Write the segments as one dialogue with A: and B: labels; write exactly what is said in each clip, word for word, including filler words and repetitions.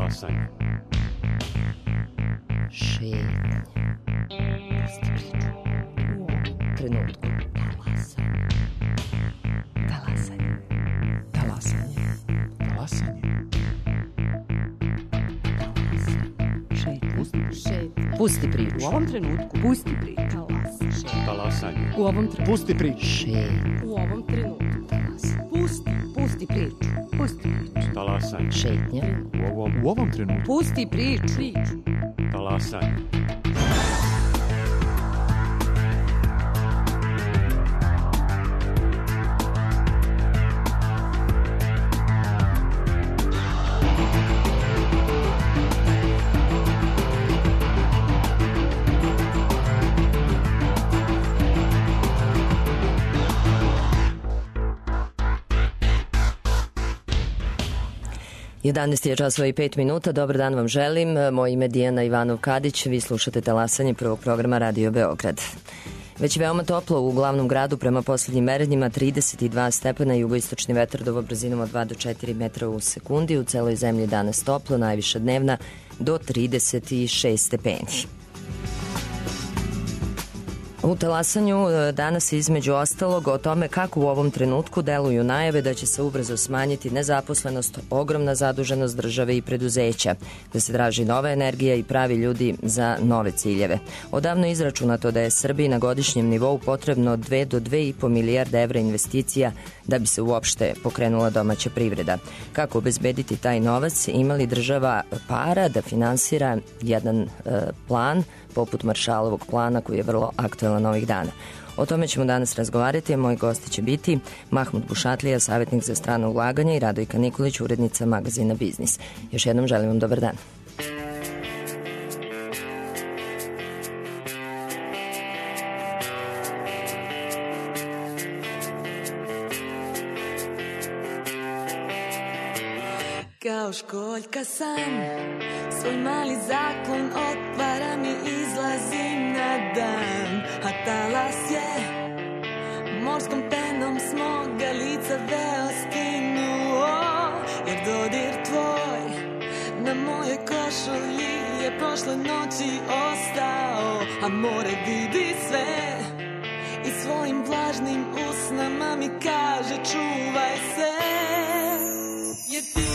A: Talasanje.
B: Šetnja. Pusti priču. U ovom trenutku. Talasanje. Talasanje.
C: Talasanje. Talasanje.
B: Šetnja. Pusti priču.
D: U ovom trenutku. Pusti priču.
A: Talasanje.
D: U ovom trenutku.
C: Pusti priču.
B: Šetnja.
D: U ovom trenutku.
B: Talasanje.
D: Pusti. Pusti priču. Pusti priču.
A: Talasanje.
B: Šetnja.
A: U ovom,
C: U ovom trenutku.
D: Pusti priču. Priču.
A: talasanje.
B: jedanaest je časova i pet minuta. Dobar dan vam želim. Moje ime je Dijana Ivanov-Kadić. Vi slušate Talasanje prvog programa Radio Beograd. Već veoma toplo u glavnom gradu prema poslednjim merenjima, trideset dva stepena, jugoistočni vetar do brzinom od dva do četiri metra u sekundi. U celoj zemlji danas toplo, najviša dnevna do trideset šest stepeni. U Talasanju danas između ostalog o tome kako u ovom trenutku deluju najave da će se ubrzo smanjiti nezaposlenost, ogromna zaduženost države i preduzeća, da se traži nova energija i pravi ljudi za nove ciljeve. Odavno je izračunato da je Srbiji na godišnjem nivou potrebno dve do dve i po milijarde evra investicija da bi se uopšte pokrenula domaća privreda. Kako obezbediti taj novac? Ima li država para da finansira jedan e, plan poput Maršalovog plana koji je vrlo aktuelan ovih dana? O tome ćemo danas razgovarati, a moji gosti će biti Mahmud Bušatlija, savjetnik za strano ulaganje, i Radojka Nikolić, urednica magazina Biznis. Još jednom želim vam dobar dan.
E: Kao školjka sam, svoj mali zaklon otvaram i izlazim na dan. A talas je morskom penom s moga lica veo skinuo, jer dodir tvoj na moje košulji je prošle noći ostao. A more vidi sve i svojim vlažnim usnama mi kaže čuvaj se, jer ti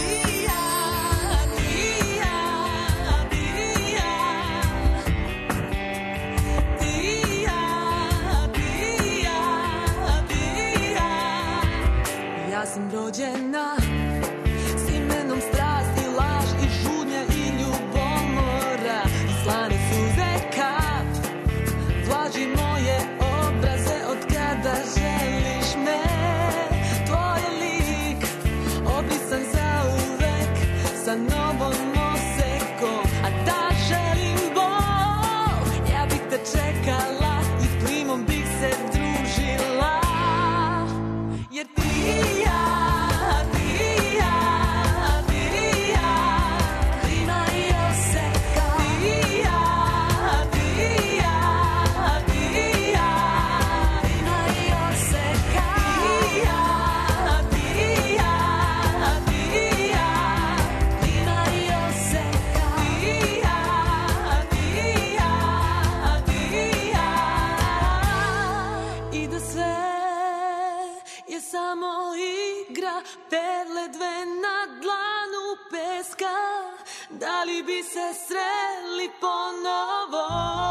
E: ja sam rođena s imenom strasti, laž i žudnja i ljubomora i slane suze kap vlaži moje obraze od kada želiš me. Tvoj lik obrisan zauvek sa novom osekom, a da želim bol, ja bih te čekala i s plimom bih se družila, jer ti i ja, ti i ja, ti i ja, klima i oseka, ti i ja, ti i ja, ti i ja, klima i oseka, ti i ja, ti i ja, ti i ja, klima i oseka, ti i ja, ti i ja, ti i ja, i da sve je samo igra, perle dve na dlanu peska, da li bi se sreli ponovo,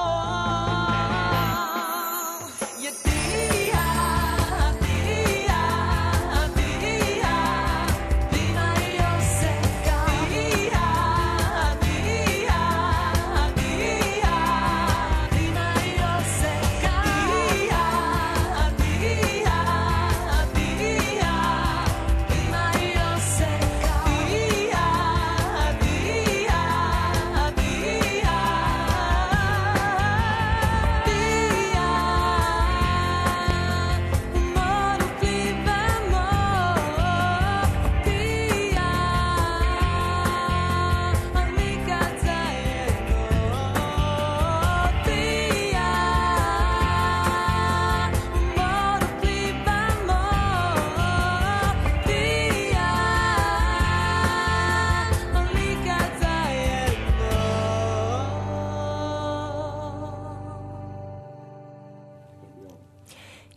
E: jer ti i ja, ti i ja, ti i ja, klima i oseka, ti i ja, ti i ja, ti i ja, klima i oseka, ti i ja, ti i ja, ti i ja, klima i oseka, ti i ja, ti i ja, ti i ja.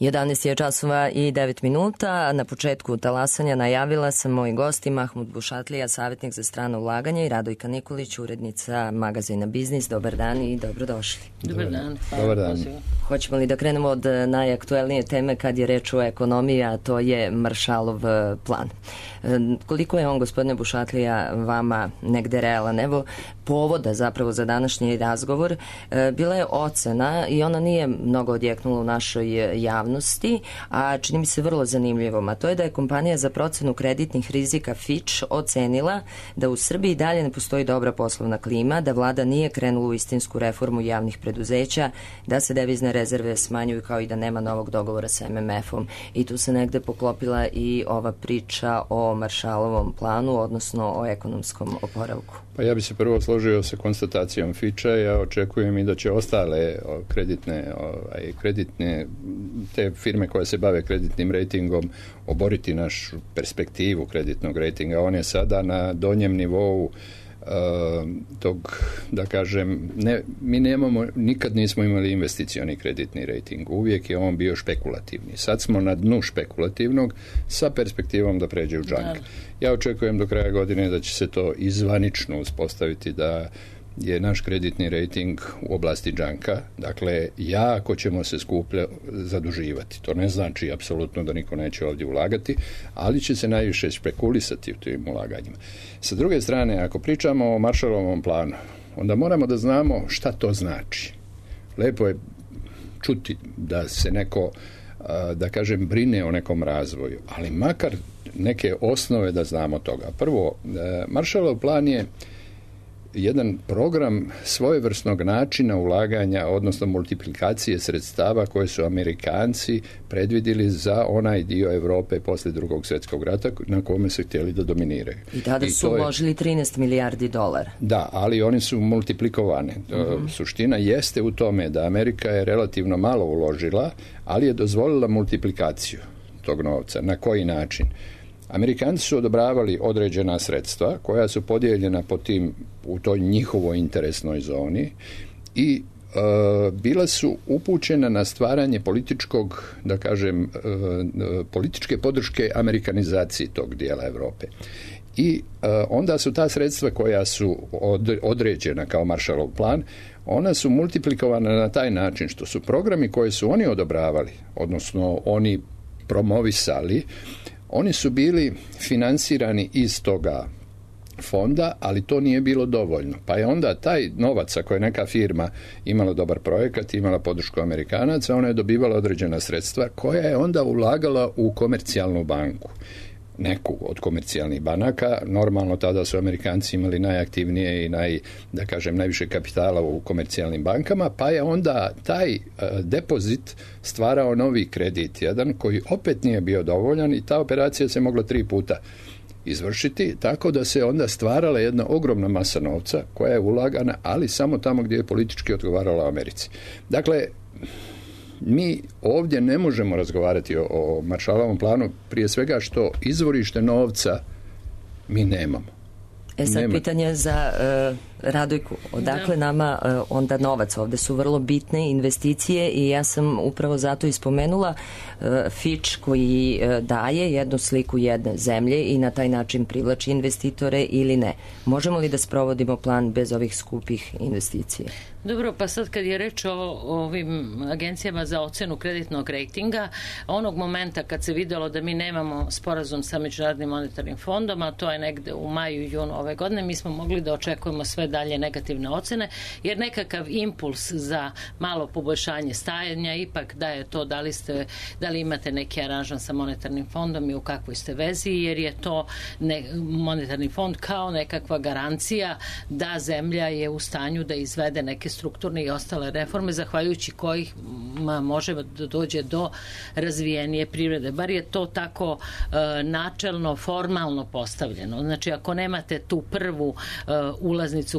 B: jedanaest je časova i devet minuta. Na početku talasanja najavila sam moji gosti Mahmud Bušatlija, savjetnik za strano ulaganje, i Radojka Nikolić, urednica magazina Biznis. Dobar dan i dobrodošli.
D: Dobar dan.
F: Dobar dan.
B: Hoćemo li da krenemo od najaktuelnije teme kad je reč o ekonomiji, a to je Maršalov plan. Koliko je on, gospodine Bušatlija, vama negde realan? Evo, povoda zapravo za današnji razgovor bila je ocena i ona nije mnogo odjeknula u našoj javnosti, a čini mi se vrlo zanimljivom, a to je da je kompanija za procenu kreditnih rizika Fitch ocenila da u Srbiji dalje ne postoji dobra poslovna klima, da vlada nije krenula u istinsku reformu javnih preduzeća, da se devizne rezerve smanjuju, kao i da nema novog dogovora sa em em efom. I tu se negde poklopila i ova priča o Maršalovom planu, odnosno o ekonomskom oporavku.
F: Pa ja bi se prvo složio sa konstatacijom Fitcha. Ja očekujem i da će ostale kreditne, ovaj, kreditne te firme koje se bave kreditnim rejtingom oboriti našu perspektivu kreditnog rejtinga. On je sada na donjem nivou uh, tog, da kažem, ne, mi nemamo, nikad nismo imali investicioni kreditni rejting. Uvijek je on bio špekulativni. Sad smo na dnu špekulativnog sa perspektivom da pređe u džank. Ja očekujem do kraja godine da će se to izvanično uspostaviti, da je naš kreditni rejting u oblasti džanka. Dakle, jako ćemo se skuplje zaduživati. To ne znači apsolutno da niko neće ovdje ulagati, ali će se najviše špekulisati u tim ulaganjima. Sa druge strane, ako pričamo o Maršalovom planu, onda moramo da znamo šta to znači. Lepo je čuti da se neko, da kažem, brine o nekom razvoju, ali makar neke osnove da znamo toga. Prvo, Maršalov plan je jedan program svojevrsnog načina ulaganja, odnosno multiplikacije sredstava koje su Amerikanci predvidjeli za onaj dio Europe poslije drugog svjetskog rata na kome su htjeli da dominiraju.
B: I tada su uložili je trinaest milijardi dolara.
F: Da, ali oni su multiplikovane. Uh-huh. Suština jeste u tome da Amerika je relativno malo uložila, ali je dozvolila multiplikaciju tog novca. Na koji način? Amerikanci su odobravali određena sredstva koja su podijeljena po tim, u toj njihovoj interesnoj zoni i e, bila su upućena na stvaranje političkog, da kažem, e, političke podrške amerikanizaciji tog dijela Europe. I e, onda su ta sredstva koja su od, određena kao Maršalov plan, ona su multiplikovana na taj način što su programi koje su oni odobravali, odnosno oni promovisali, oni su bili finansirani iz toga fonda, ali to nije bilo dovoljno. Pa je onda taj novac, ako je neka firma imala dobar projekat, imala podršku Amerikanaca, ona je dobivala određena sredstva koja je onda ulagala u komercijalnu banku. Neku od komercijalnih banaka. Normalno tada su Amerikanci imali najaktivnije i naj, da kažem, najviše kapitala u komercijalnim bankama, pa je onda taj uh, depozit stvarao novi kredit, jedan koji opet nije bio dovoljan, i ta operacija se mogla tri puta izvršiti, tako da se onda stvarala jedna ogromna masa novca koja je ulagana, ali samo tamo gdje je politički odgovarala Americi. Dakle, mi ovdje ne možemo razgovarati o, o Maršalovom planu, prije svega što izvorište novca mi nemamo.
B: E sad
F: Nema.
B: Pitanje za uh, Radojku. Odakle da. nama uh, onda novac? Ovdje su vrlo bitne investicije i ja sam upravo zato ispomenula uh, Fitch koji uh, daje jednu sliku jedne zemlje i na taj način privlači investitore ili ne. Možemo li da sprovodimo plan bez ovih skupih investicija?
D: Dobro, pa sad kad je reč o, o ovim agencijama za ocenu kreditnog rejtinga, onog momenta kad se vidjelo da mi nemamo sporazum sa Međunarodnim monetarnim fondom, a to je negde u maju i junu ove godine, mi smo mogli da očekujemo sve dalje negativne ocene, jer nekakav impuls za malo poboljšanje stajanja ipak daje to da li, ste, da li imate neki aranžman sa monetarnim fondom i u kakvoj ste vezi, jer je to ne, monetarni fond kao nekakva garancija da zemlja je u stanju da izvede neke strukturne i ostale reforme, zahvaljujući kojih može da dođe do razvijenije privrede. Bar je to tako e, načelno, formalno postavljeno. Znači, ako nemate tu prvu e, ulaznicu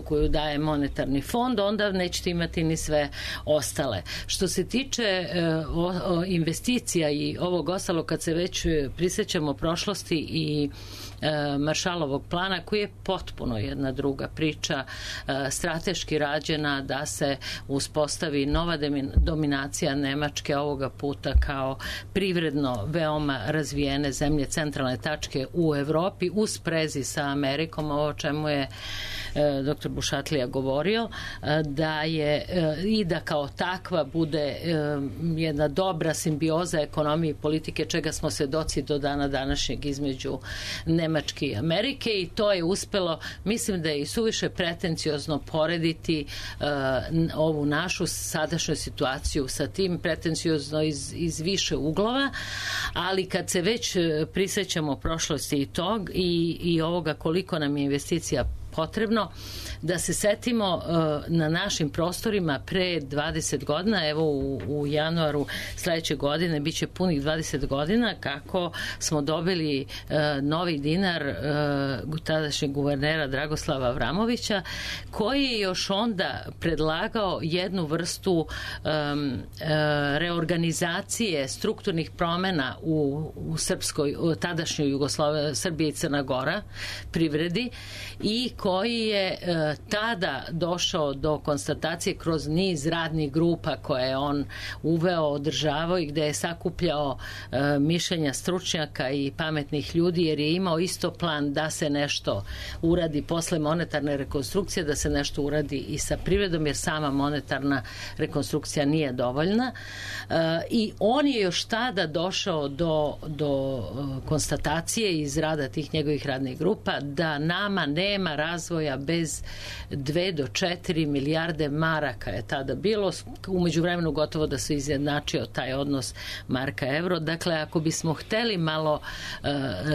D: koju daje monetarni fond, onda nećete imati ni sve ostale. Što se tiče e, o, o investicija i ovog ostalo, kad se već prisjećamo prošlosti i Maršalovog plana, koji je potpuno jedna druga priča, strateški rađena da se uspostavi nova dominacija Nemačke, ovoga puta kao privredno veoma razvijene zemlje, centralne tačke u Evropi u sprezi sa Amerikom, ovo o čemu je doktor Bušatlija govorio, da je i da kao takva bude jedna dobra simbioza ekonomije i politike, čega smo svedoci do dana današnjeg između Nemačke i Amerike, i to je uspelo. Mislim da je i suviše pretenciozno porediti uh, ovu našu sadašnju situaciju sa tim, pretenciozno iz, iz više uglova, ali kad se već prisjećamo prošlosti i tog i, i ovoga koliko nam je investicija potrebno, da se setimo uh, na našim prostorima pre dvadeset godina, evo u, u januaru sledeće godine biće punih dvadeset godina kako smo dobili uh, novi dinar uh, tadašnjeg guvernera Dragoslava Avramovića, koji je još onda predlagao jednu vrstu um, uh, reorganizacije strukturnih promena u, u srpskoj, u tadašnjoj Jugoslaviji, Srbije i Crna Gora privredi, i koji je e, tada došao do konstatacije kroz niz radnih grupa koje je on uveo, održavao i gde je sakupljao e, mišljenja stručnjaka i pametnih ljudi, jer je imao isto plan da se nešto uradi posle monetarne rekonstrukcije, da se nešto uradi i sa privredom, jer sama monetarna rekonstrukcija nije dovoljna. E, I on je još tada došao do, do konstatacije iz rada tih njegovih radnih grupa da nama nema razvoja bez dve do četiri milijarde maraka je tada bilo. Umeđu vremenu gotovo da se izjednačio taj odnos marka-evro. Dakle, ako bismo hteli malo uh,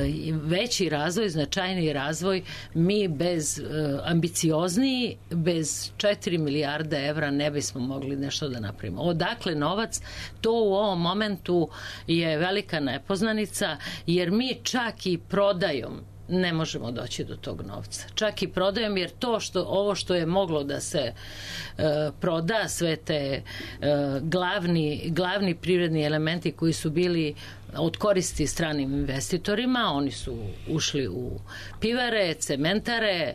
D: veći razvoj, značajniji razvoj, mi bez uh, ambiciozniji, bez četiri milijarde evra ne bismo mogli nešto da napravimo. Odakle novac? To u ovom momentu je velika nepoznanica, jer mi čak i prodajom ne možemo doći do tog novca. Čak i prodajom, jer to što, ovo što je moglo da se e, proda, sve te e, glavni, glavni privredni elementi koji su bili od koristi stranim investitorima, oni su ušli u pivare, cementare,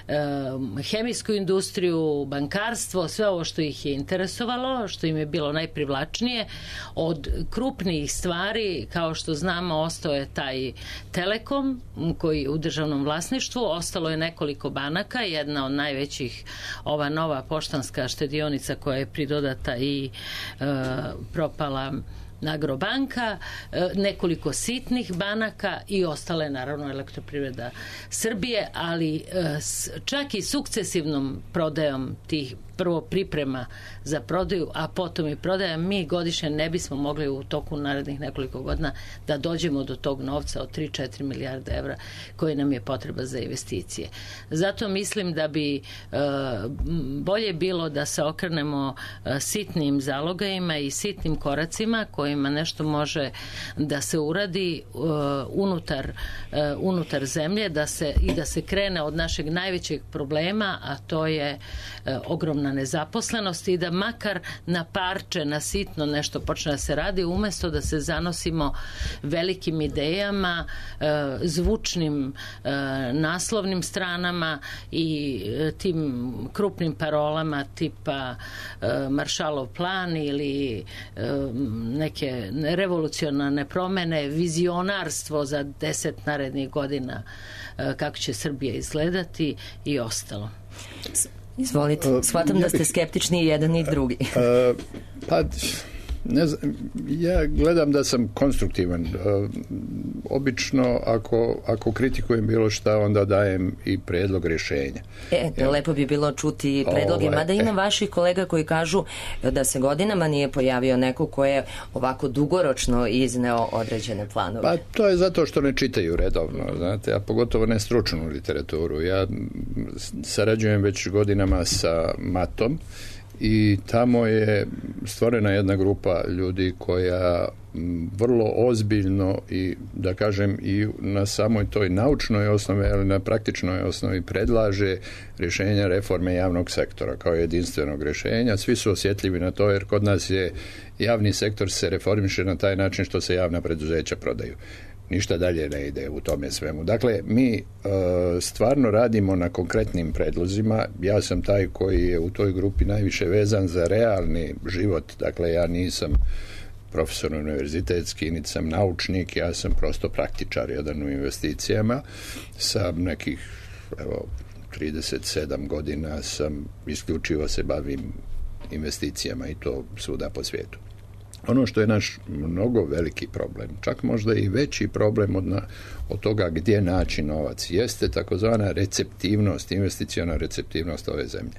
D: hemijsku industriju, bankarstvo, sve ovo što ih je interesovalo, što im je bilo najprivlačnije. Od krupnijih stvari, kao što znamo, ostao je taj Telekom, koji je u državnom vlasništvu, ostalo je nekoliko banaka, jedna od najvećih, ova Nova poštanska štedionica koja je pridodata i e, propala Agrobanka, nekoliko sitnih banaka i ostale, naravno, Elektroprivreda Srbije, ali čak i sukcesivnom prodajom tih, prvo priprema za prodaju, a potom i prodaja, mi godišnje ne bismo mogli u toku narednih nekoliko godina da dođemo do tog novca od tri do četiri milijarde evra koji nam je potreba za investicije. Zato mislim da bi e, bolje bilo da se okrenemo e, sitnim zalogajima i sitnim koracima kojima nešto može da se uradi e, unutar, e, unutar zemlje, da se, i da se krene od našeg najvećeg problema, a to je e, ogromna nezaposlenost, i da makar na parče, na sitno nešto počne da se radi, umesto da se zanosimo velikim idejama, e, zvučnim e, naslovnim stranama i e, tim krupnim parolama tipa e, Maršalov plan ili e, neke revolucionarne promene, vizionarstvo za deset narednih godina e, kako će Srbija izgledati i ostalo.
B: Izvolite, shvatam uh, ja da ste skeptični i jedan i drugi.
F: Uh, pa, ne znam, ja gledam da sam konstruktivan. Uh, obično, ako, ako kritikujem bilo šta, onda dajem i predlog rješenja.
B: E, ja. Lepo bi bilo čuti predloge, ovaj, mada ima e. vaših kolega koji kažu da se godinama nije pojavio neko ko je ovako dugoročno izneo određene planove.
F: Pa to je zato što ne čitaju redovno, znate, a pogotovo ne stručnu literaturu. Ja sarađujem već godinama sa Matom i tamo je stvorena jedna grupa ljudi koja vrlo ozbiljno i da kažem i na samoj toj naučnoj osnovi, ali na praktičnoj osnovi predlaže rješenja reforme javnog sektora kao jedinstvenog rješenja. Svi su osjetljivi na to jer kod nas je javni sektor se reformiše na taj način što se javna preduzeća prodaju. Ništa dalje ne ide u tome svemu. Dakle, mi e, stvarno radimo na konkretnim predlozima. Ja sam taj koji je u toj grupi najviše vezan za realni život. Dakle, ja nisam profesor univerzitetski, niti sam naučnik, ja sam prosto praktičar jedan u investicijama. Sa nekih evo, trideset sedam godina sam isključivo se bavim investicijama i to svuda po svijetu. Ono što je naš mnogo veliki problem, čak možda i veći problem od, na, od toga gdje naći novac, jeste takozvana receptivnost, investiciona receptivnost ove zemlje.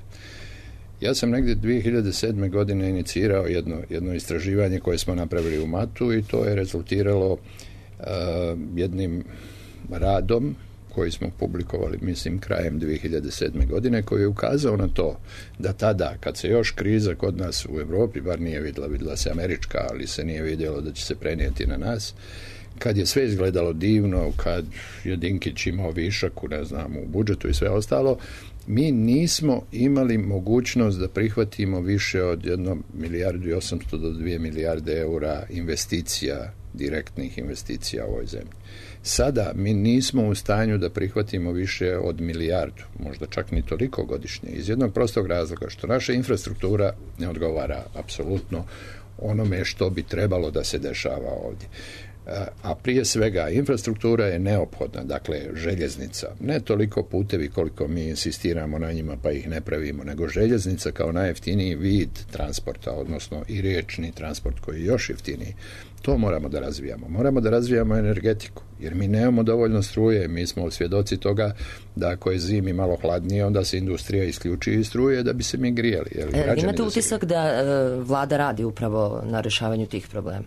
F: Ja sam negdje dvije hiljade sedme. godine inicirao jedno, jedno istraživanje koje smo napravili u Matu i to je rezultiralo uh, jednim radom koji smo publikovali, mislim, krajem dvije hiljade sedme. godine, koji je ukazao na to da tada, kad se još kriza kod nas u Europi, bar nije vidjela, vidjela se američka, ali se nije vidjelo da će se prenijeti na nas, kad je sve izgledalo divno, kad je Dinkić imao višak, ne znam, u budžetu i sve ostalo, mi nismo imali mogućnost da prihvatimo više od jedno milijardu i osamsto do dvije milijarde eura investicija, direktnih investicija u ovoj zemlji. Sada mi nismo u stanju da prihvatimo više od milijardu, možda čak ni toliko godišnje, iz jednog prostog razloga što naša infrastruktura ne odgovara apsolutno onome što bi trebalo da se dešava ovdje. A prije svega infrastruktura je neophodna, dakle željeznica, ne toliko putevi koliko mi insistiramo na njima pa ih ne pravimo, nego željeznica kao najjeftiniji vid transporta, odnosno i riječni transport koji je još jeftiniji. To moramo da razvijamo. Moramo da razvijamo energetiku, jer mi nemamo dovoljno struje, mi smo svjedoci toga da ako je zimi malo hladnije, onda se industrija isključi iz struje da bi se mi grijali.
B: E, imate utisak da e, vlada radi upravo na rješavanju tih problema?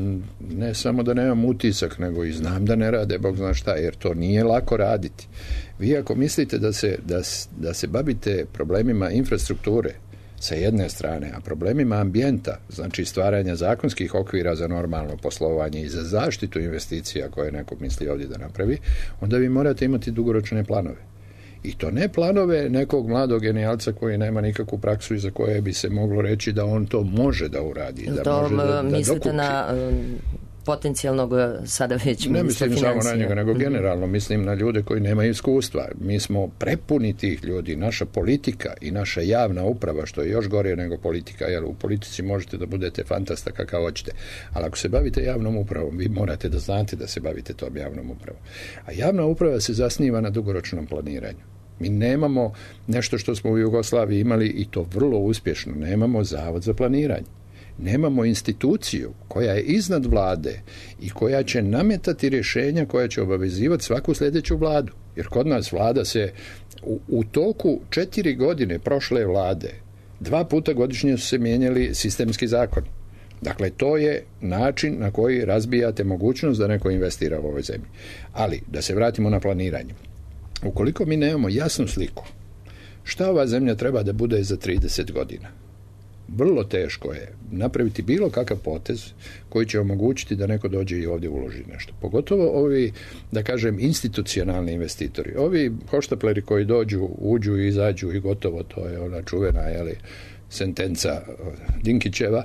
F: Ne samo da nemam utisak, nego i znam da ne rade, Bog zna šta, jer to nije lako raditi. Vi ako mislite da se, da, da se bavite problemima infrastrukture sa jedne strane, a problemima ambijenta, znači stvaranja zakonskih okvira za normalno poslovanje i za zaštitu investicija koje neko misli ovdje da napravi, onda vi morate imati dugoročne planove. I to ne planove nekog mladog genijalca koji nema nikakvu praksu i za koje bi se moglo reći da on to može da uradi. Da
B: to
F: može da, da
B: mislite
F: dokupi.
B: Na potencijalnog sada već ministra financija?
F: Ne mislim samo na njega, nego generalno mislim na ljude koji nemaju iskustva. Mi smo prepuni tih ljudi, naša politika i naša javna uprava, što je još gore nego politika, jer u politici možete da budete fantasta kakav hoćete, ali ako se bavite javnom upravom, vi morate da znate da se bavite tom javnom upravom. A javna uprava se zasniva na dugoročnom planiranju. Mi nemamo nešto što smo u Jugoslaviji imali i to vrlo uspješno, nemamo zavod za planiranje. Nemamo instituciju koja je iznad vlade i koja će nametati rješenja koja će obavezivati svaku sljedeću vladu. Jer kod nas vlada se u, u toku četiri godine prošle vlade dva puta godišnje su se mijenjali sistemski zakoni. Dakle, to je način na koji razbijate mogućnost da neko investira u ovoj zemlji. Ali, da se vratimo na planiranje. Ukoliko mi nemamo jasnu sliku šta ova zemlja treba da bude za trideset godina, vrlo teško je napraviti bilo kakav potez koji će omogućiti da neko dođe i ovdje uloži nešto. Pogotovo ovi, da kažem, institucionalni investitori. Ovi hoštapleri koji dođu, uđu i izađu i gotovo, to je ona čuvena, jeli, sentenca Dinkićeva.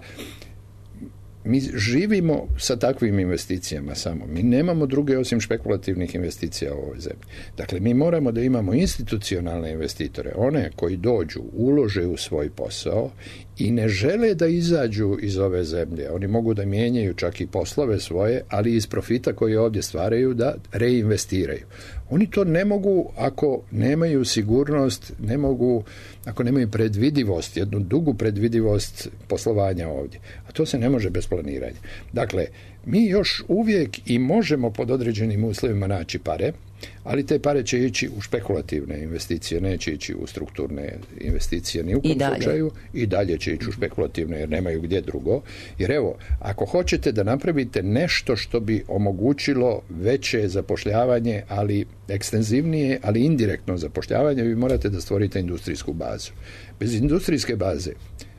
F: Mi živimo sa takvim investicijama samo. Mi nemamo druge osim špekulativnih investicija u ovoj zemlji. Dakle, mi moramo da imamo institucionalne investitore, one koji dođu, ulože u svoj posao i ne žele da izađu iz ove zemlje. Oni mogu da mijenjaju čak i poslove svoje, ali iz profita koji ovdje stvaraju da reinvestiraju. Oni to ne mogu ako nemaju sigurnost, ne mogu ako nemaju predvidivost, jednu dugu predvidivost poslovanja ovdje. A to se ne može bez planiranja. Dakle, mi još uvijek i možemo pod određenim uslovima naći pare, ali te pare će ići u špekulativne investicije, neće ići u strukturne investicije ni u kom slučaju, i dalje će ići u špekulativne jer nemaju gdje drugo. Jer evo, ako hoćete da napravite nešto što bi omogućilo veće zapošljavanje, ali ekstenzivnije, ali indirektno zapošljavanje, vi morate da stvorite industrijsku bazu. Bez industrijske baze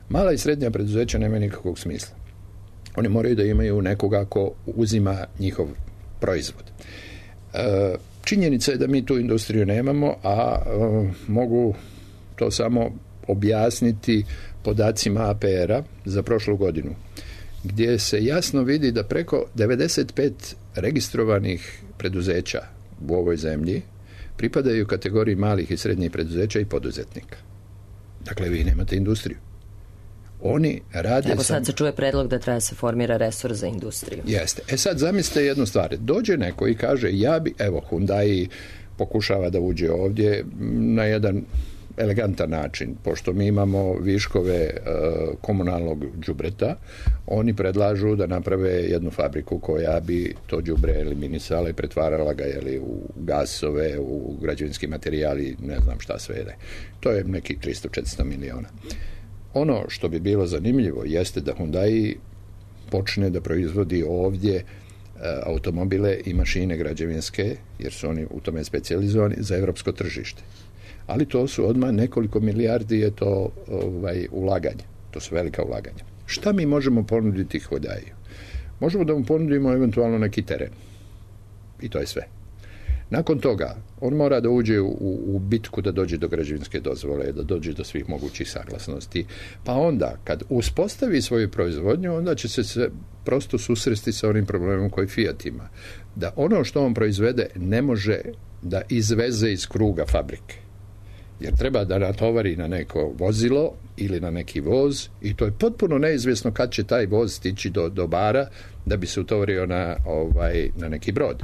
F: Mala i srednja preduzeća nemaju nikakvog smisla. Oni moraju da imaju nekoga ko uzima njihov proizvod. E, činjenica je da mi tu industriju nemamo, a e, mogu to samo objasniti podacima A P R-a za prošlu godinu, gdje se jasno vidi da preko devedeset pet registrovanih preduzeća u ovoj zemlji pripadaju kategoriji malih i srednjih preduzeća i poduzetnika. Dakle, vi nemate industriju. Oni rade...
B: Evo sad
F: sam...
B: se čuje predlog da treba se formira resor za industriju.
F: Jeste. E sad zamislite jednu stvar. Dođe neko i kaže, ja bi, evo, Hyundai pokušava da uđe ovdje na jedan elegantan način, pošto mi imamo viškove e, komunalnog đubreta, oni predlažu da naprave jednu fabriku koja bi to đubre eliminisala i pretvarala ga jeli, u gasove, u građevinski materijali, ne znam šta sve je. To je nekih tristo do četiristo miliona. Ono što bi bilo zanimljivo jeste da Hyundai počne da proizvodi ovdje e, automobile i mašine građevinske, jer su oni u tome specijalizovani, za evropsko tržište. Ali to su odmah nekoliko milijardi je to ovaj, ulaganje. To su velika ulaganja. Šta mi možemo ponuditi Hyundaiu? Možemo da mu ponudimo eventualno neki teren. I to je sve. Nakon toga, on mora da uđe u, u bitku da dođe do građevinske dozvole, da dođe do svih mogućih saglasnosti. Pa onda, kad uspostavi svoju proizvodnju, onda će se, se prosto susresti sa onim problemom koji Fiat ima. Da ono što on proizvede ne može da izveze iz kruga fabrike. Jer treba da natovari na neko vozilo ili na neki voz i to je potpuno neizvjesno kad će taj voz stići do, do bara da bi se utovario na, ovaj, na neki brod.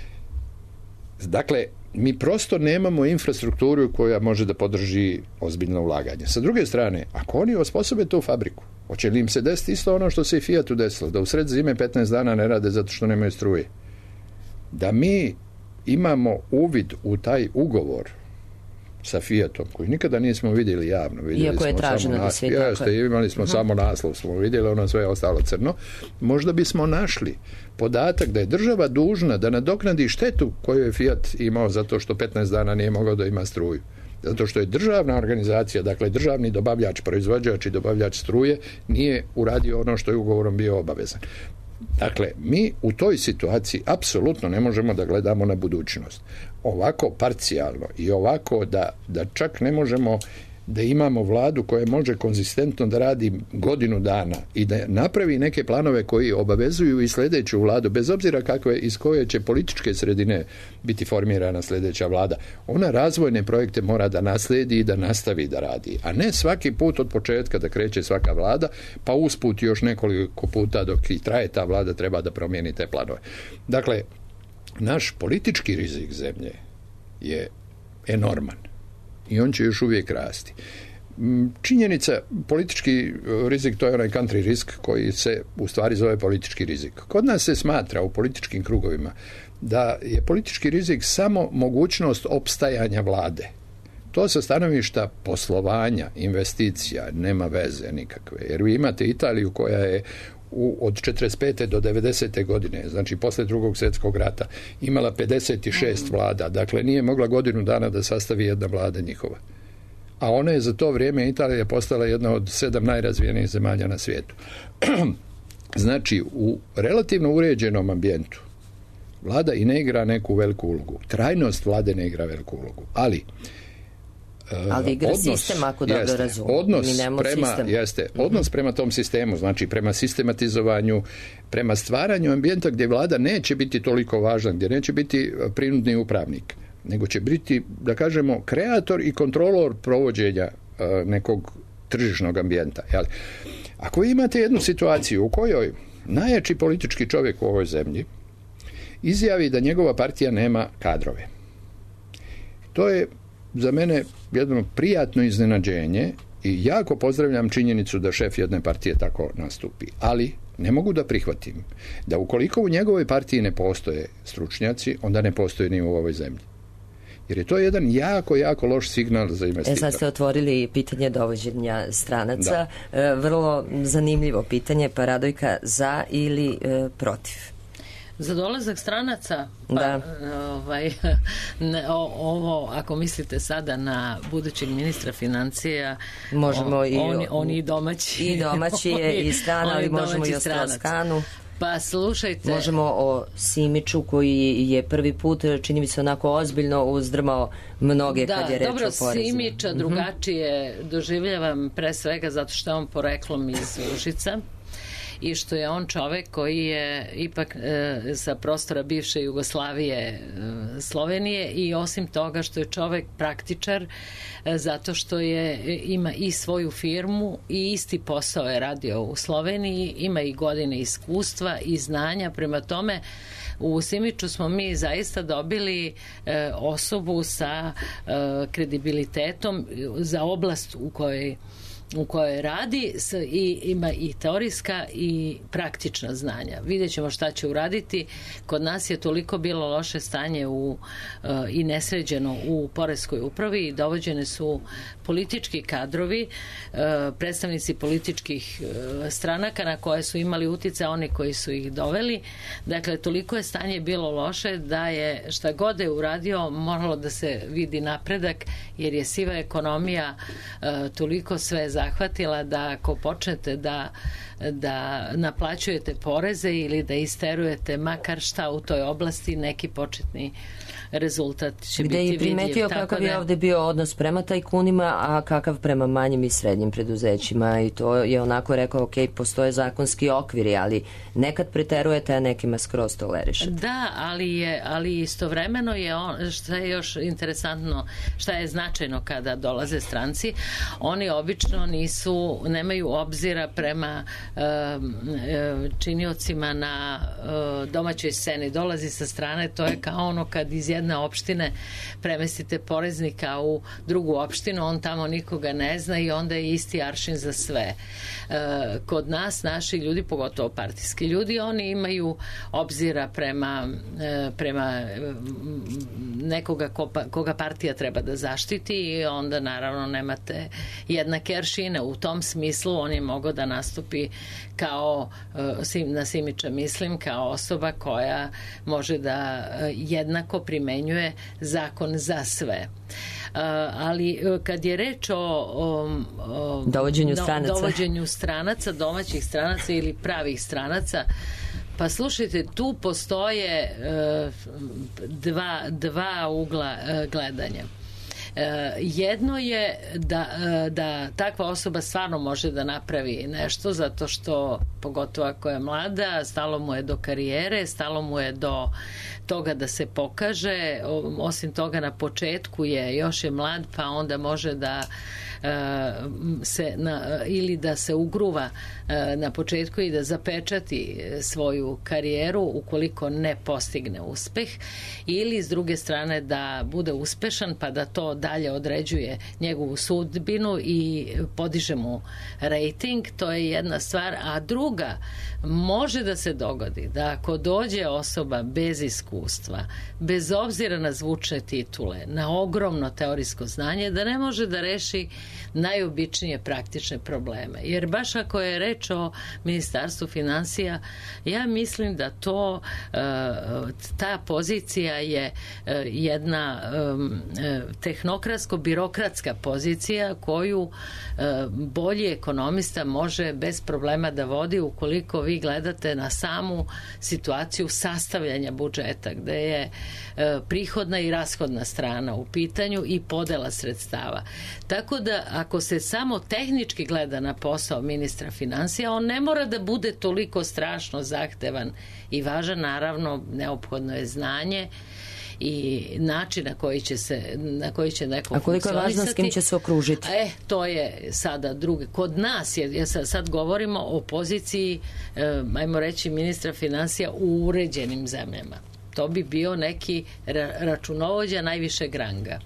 F: Dakle, mi prosto nemamo infrastrukturu koja može da podrži ozbiljno ulaganje. Sa druge strane, ako oni osposobe tu fabriku, hoće li im se desiti isto ono što se i Fiatu desilo, da u sred zime petnaest dana ne rade zato što nemaju struje? Da mi imamo uvid u taj ugovor sa Fiatom, koji nikada nismo vidjeli javno. Vidjeli
B: Iako je traženo da svi tako.
F: Jeste, imali smo uh-huh. samo naslov, smo vidjeli, ono sve je ostalo crno. Možda bismo našli podatak da je država dužna da nadoknadi štetu koju je Fiat imao zato što petnaest dana nije mogao da ima struju. Zato što je državna organizacija, dakle državni dobavljač, proizvođač i dobavljač struje, nije uradio ono što je ugovorom bio obavezan. Dakle, mi u toj situaciji apsolutno ne možemo da gledamo na budućnost. Ovako parcijalno i ovako da, da čak ne možemo da imamo vladu koja može konzistentno da radi godinu dana i da napravi neke planove koji obavezuju i sljedeću vladu, bez obzira kakve, iz koje će političke sredine biti formirana sljedeća vlada. Ona razvojne projekte mora da nasledi i da nastavi da radi, a ne svaki put od početka da kreće svaka vlada, pa usput još nekoliko puta dok i traje ta vlada treba da promijeni te planove. Dakle, naš politički rizik zemlje je enorman. I on će još uvijek rasti. Činjenica, politički rizik, to je onaj country risk koji se u stvari zove politički rizik. Kod nas se smatra u političkim krugovima da je politički rizik samo mogućnost opstajanja vlade. To sa stanovišta poslovanja, investicija nema veze nikakve. Jer vi imate Italiju koja je U, od četrdeset pete do devedesete godine, znači posle drugog svjetskog rata, imala pedeset šest vlada, dakle nije mogla godinu dana da sastavi jedna vlada njihova. A ona je za to vrijeme, Italija postala jedna od sedam najrazvijenijih zemalja na svijetu. Znači, u relativno uređenom ambijentu vlada i ne igra neku veliku ulogu. Trajnost vlade ne igra veliku ulogu, ali
B: ali igra
F: odnos,
B: sistem, ako dobro
F: jeste,
B: razumijem.
F: Odnos, prema,
B: sistem.
F: jeste, odnos mm-hmm. prema tom sistemu, znači prema sistematizovanju, prema stvaranju ambijenta gdje vlada neće biti toliko važna, gdje neće biti prinudni upravnik, nego će biti, da kažemo, kreator i kontrolor provođenja uh, nekog tržišnog ambijenta. Jel? Ako imate jednu situaciju u kojoj najjači politički čovjek u ovoj zemlji izjavi da njegova partija nema kadrove, to je za mene jedno prijatno iznenađenje i jako pozdravljam činjenicu da šef jedne partije tako nastupi. Ali ne mogu da prihvatim da ukoliko u njegovoj partiji ne postoje stručnjaci, onda ne postoje ni u ovoj zemlji. Jer je to jedan jako, jako loš signal za investitora.
B: E sad ste otvorili pitanje dovođenja stranaca. E, vrlo zanimljivo pitanje, pa Radojka, za ili e, protiv?
D: Za dolazak stranaca? Pa,
B: da.
D: Ovaj, ne, o, ovo, ako mislite sada na budućeg ministra financija,
B: možemo
D: on,
B: i
D: oni, oni i domaći.
B: I domaći je i strana, ali možemo i o Strauss-Kahnu.
D: Pa slušajte.
B: Možemo o Simiću koji je prvi put, čini mi se onako ozbiljno uzdrmao mnoge
D: da,
B: kad je reč
D: dobro,
B: o porezima.
D: Simića drugačije mm-hmm. doživljavam pre svega zato što je on poreklom iz Užica i što je on čovek koji je ipak e, sa prostora bivše Jugoslavije, e, Slovenije, i osim toga što je čovek praktičar, e, zato što je ima i svoju firmu i isti posao je radio u Sloveniji, ima i godine iskustva i znanja, prema tome u Simiću smo mi zaista dobili e, osobu sa e, kredibilitetom za oblast u kojoj u kojoj radi i ima i teorijska i praktična znanja. Vidjet ćemo šta će uraditi. Kod nas je toliko bilo loše stanje u, uh, i nesređeno u poreskoj upravi i dovođene su politički kadrovi, uh, predstavnici političkih uh, stranaka na koje su imali utice oni koji su ih doveli. Dakle, toliko je stanje bilo loše da je šta god je uradio moralo da se vidi napredak, jer je siva ekonomija uh, toliko sve zahvatila da ako počnete da, da naplaćujete poreze ili da isterujete makar šta u toj oblasti, neki početni rezultat će
B: gde
D: biti
B: vidljiv. Gde je primetio kakav je ovde bio odnos prema tajkunima, a kakav prema manjim i srednjim preduzećima, i to je onako rekao, ok, postoje zakonski okviri, ali nekad preterujete, a nekima skroz tolerišete.
D: Da, ali je, ali istovremeno je on, šta je još interesantno, šta je značajno kada dolaze stranci, oni obično nisu, nemaju obzira prema uh, činiocima na uh, domaćoj sceni. Dolazi sa strane, to je kao ono kad iz jedne opštine premestite poreznika u drugu opštinu, on tamo nikoga ne zna i onda je isti aršin za sve. Uh, kod nas, naši ljudi, pogotovo partijski ljudi, oni imaju obzira prema, uh, prema nekoga ko, koga partija treba da zaštiti i onda naravno nemate jednake aršine. U tom smislu on je mogao da nastupi kao, na Simića mislim, kao osoba koja može da jednako primenjuje zakon za sve. Ali kad je reč o, o, o
B: dovođenju stranaca,
D: dovođenju stranaca, domaćih stranaca ili pravih stranaca, pa slušajte, tu postoje dva, dva ugla gledanja. Jedno je da, da takva osoba stvarno može da napravi nešto, zato što, pogotovo ako je mlada, stalo mu je do karijere, stalo mu je do toga da se pokaže, osim toga na početku je, još je mlad, pa onda može da se na, ili da se ugruva na početku i da zapečati svoju karijeru ukoliko ne postigne uspeh, ili s druge strane da bude uspešan pa da to dalje određuje njegovu sudbinu i podiže mu rating. To je jedna stvar, a druga, može da se dogodi da ako dođe osoba bez iskustva, bez obzira na zvučne titule, na ogromno teorijsko znanje, da ne može da reši najobičnije praktične probleme. Jer baš ako je reč o Ministarstvu finansija, ja mislim da to, ta pozicija je jedna tehnokratsko-birokratska pozicija koju bolji ekonomista može bez problema da vodi ukoliko vi gledate na samu situaciju sastavljanja budžeta, gde je prihodna i rashodna strana u pitanju i podela sredstava. Tako da ako se samo tehnički gleda na posao ministra finansija, on ne mora da bude toliko strašno zahtevan i važan. Naravno, neophodno je znanje i način na koji će se na koji će neko funkcionisati. A koliko je važno s kim će se okružiti? E, to je sada drugi. Kod nas je, ja sad, sad govorimo o poziciji, eh, ajmo reći, ministra finansija u uređenim zemljama. To bi bio neki ra- računovođa najvišeg ranga.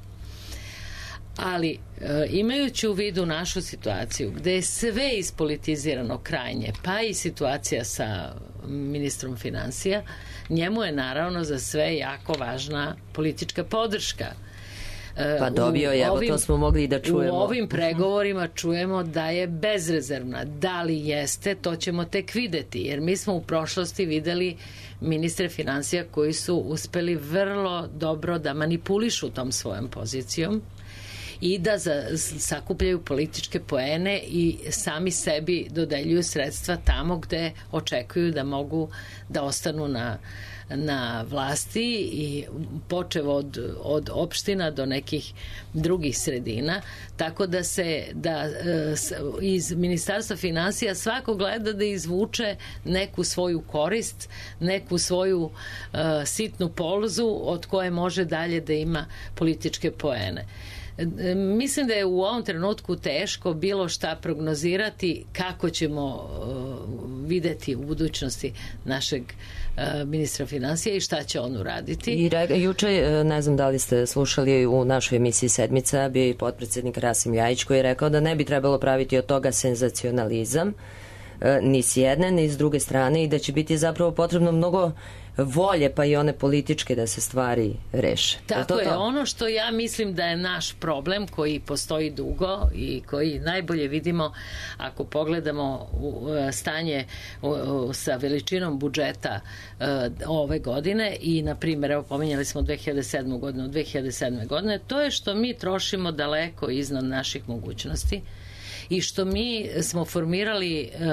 D: Ali e, imajući u vidu našu situaciju gde je sve ispolitizirano krajnje, pa i situacija sa ministrom finansija, njemu je naravno za sve jako važna politička podrška.
B: Pa dobio je, evo to smo mogli i da čujemo.
D: U ovim pregovorima čujemo da je bezrezervna. Da li jeste, to ćemo tek videti, jer mi smo u prošlosti videli ministre financija koji su uspeli vrlo dobro da manipulišu tom svojom pozicijom i da za, sakupljaju političke poene i sami sebi dodeljuju sredstva tamo gde očekuju da mogu da ostanu na, na vlasti, i počev od, od opština do nekih drugih sredina, tako da se da iz Ministarstva finansija svako gleda da izvuče neku svoju korist, neku svoju uh, sitnu polzu od koje može dalje da ima političke poene. Mislim da je u ovom trenutku teško bilo šta prognozirati kako ćemo uh, videti u budućnosti našeg uh, ministra financija i šta će on uraditi.
B: I re, juče, ne znam da li ste slušali u našoj emisiji Sedmica, bio i potpredsednik Rasim Ljajić koji je rekao da ne bi trebalo praviti od toga senzacionalizam uh, ni s jedne ni s druge strane i da će biti zapravo potrebno mnogo volje, pa i one političke, da se stvari reše.
D: Tako
B: to
D: je,
B: to?
D: Ono što ja mislim da je naš problem koji postoji dugo i koji najbolje vidimo ako pogledamo stanje sa veličinom budžeta ove godine i, na primjer, evo pominjali smo dve hiljade sedmu godinu, dve hiljade sedme godine, to je što mi trošimo daleko iznad naših mogućnosti i što mi smo formirali uh,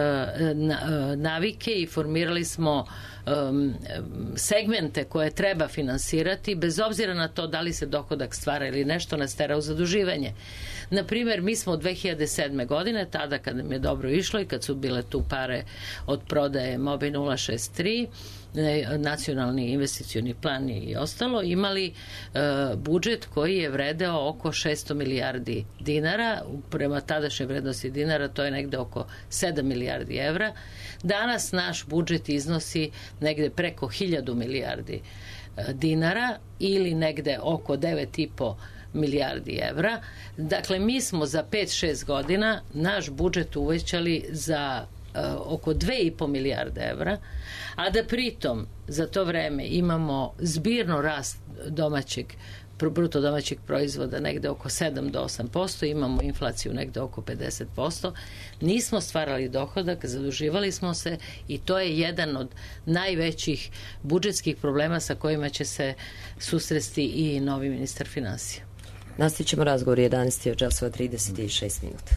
D: navike i formirali smo um, segmente koje treba finansirati, bez obzira na to da li se dohodak stvara ili nešto nas tera u zaduživanje. Na primjer, mi smo od dve hiljade sedme godine, tada kad nam je dobro išlo i kad su bile tu pare od prodaje Mobi nula šest tri, nacionalni investicioni plan i ostalo, imali e, budžet koji je vredeo oko šesto milijardi dinara, prema tadašnjoj vrednosti dinara to je negde oko sedam milijardi evra. Danas naš budžet iznosi negde preko hiljadu milijardi e, dinara ili negde oko devet i po milijardi evra. Dakle, mi smo za pet šest godina naš budžet uvećali za uh, oko dve i po milijarde evra, a da pritom za to vreme imamo zbirno rast domaćeg bruto domaćeg proizvoda negde oko sedam do osam posto, imamo inflaciju negde oko pedeset posto, nismo stvarali dohodak, zaduživali smo se i to je jedan od najvećih budžetskih problema sa kojima će se susresti i novi ministar finansija.
B: Nastavit ćemo razgovor jedanaest časova trideset šest minuta.